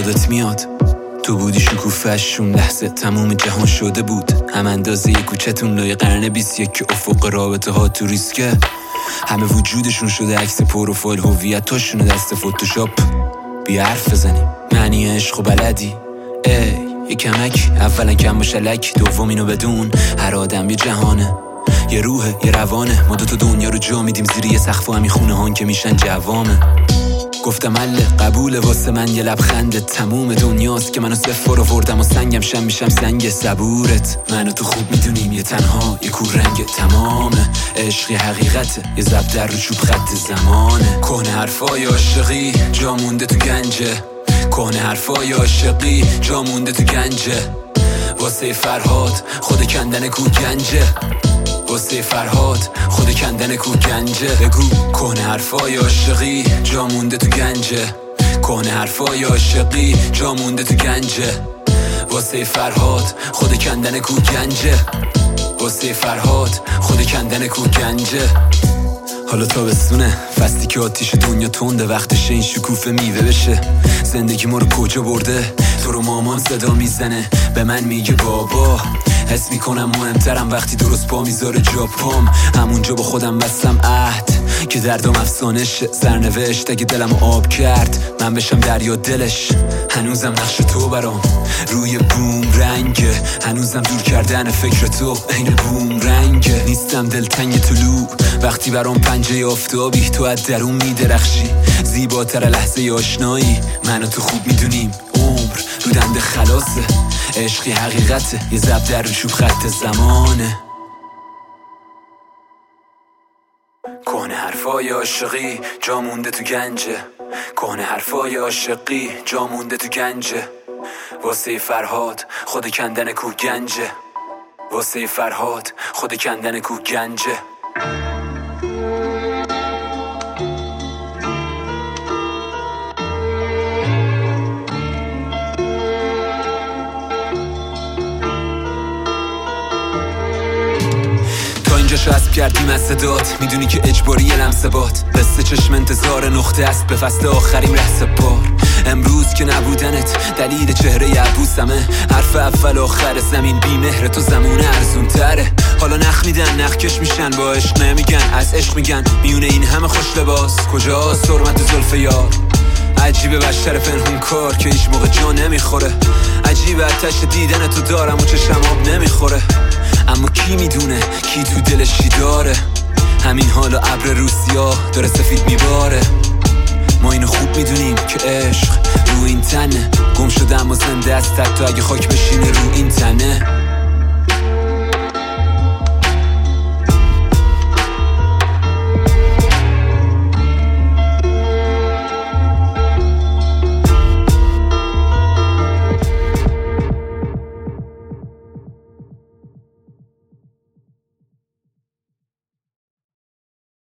یادت میاد تو بودی شکوفش اون لحظه تموم جهان شده بود، هم اندازه کوچتون لای قرن 21 که افق رابطه ها تو ریسکه. همه وجودشون شده عکس پروفایل هویتاشون دست فتوشاپ. بیا حرف بزنیم معنی عشق و بلدی یه کمک، اولا کم با شلک، دوم اینو بدون هر آدم یه جهانه، یه روحه یه روانه. ما دوتا دنیا رو جا میدیم زیر یه سقف و همین خونه هان که میشن جوامه. گفتم حله قبوله واسه من یه لبخنده، تموم دنیاست که منو صفر آوردم و سنگم شم میشم سنگ صبورت. منو تو خوب میدونیم یه تنها یه کور رنگ تمامه، عشقی حقیقته یه زب در رو چوب خط زمانه. کهنه حرفای عاشقی جا مونده تو گنجه، کهنه حرفای عاشقی جا مونده تو گنجه. واسه فرهاد خود کندن کو گنجه، واسه فرهاد خود کندن کو گنجه. بگو کهنه حرفای عاشقی جا مونده تو گنجه، کهنه حرفای عاشقی جا مونده تو گنجه. واسه فرهاد خود کندن کو گنجه، واسه فرهاد خود کندن کو گنجه. حالا تابستونه فصلی که آتیش دنیا تنده، وقتشه این شکوفه میوه بشه. زندگی ما رو کجا برده تو رو مامان صدا میزنه به من میگه بابا. حس میکنم مهمترم وقتی درست پا میذاره جا پام، همونجا با خودم بستم عهد که دردم افسانش سرنوشت. اگه دلمو آب کرد من بشم دریا دلش، هنوزم نقش تو برام روی بوم رنگه، هنوزم دور کردن فکر تو عین بوم رنگه. نیستم دلتنگ طلوع وقتی برام پنجه آفتابی، تو از درون میدرخشی زیباتر لحظه آشنایی. منو تو خوب میدونیم عمر رو دنده خلاصه، عشقی حقیقته یه زب در رو چوب خط زمانه. کهنه حرفای عاشقی جا مونده تو گنجه، کهنه حرفای عاشقی جا مونده تو گنجه. واسه فرهاد خود کندن کو گنجه، واسه فرهاد خود کندن کو گنجه. اینجا حسب کردیم از صدات، میدونی که اجباری یه لمسه باد. قصه چشم انتظار نقطه است به فصل آخریم رهسه بار. امروز که نبودنت دلیل چهره عبوسمه، حرف اول آخر زمین بی مهر تو زمونه ارزون تره. حالا نخ میدن نخکش میشن با عشق نمیگن، از عشق میگن میونه این همه خوش لباس کجاست حرمت زلف یار. عجیبه بشر پنهون کار که هیچ موقع جا نمیخوره، عجیبه آتش دیدن تو دارم و چشم آب نمیخوره. اما کی میدونه کی تو دلش چی داره، همین حالا ابر روسیا داره سفید میباره. ما اینو خوب میدونیم که عشق رو این تنه، گم شده اما زنده است حتی اگه خاک بشینه رو این تنه.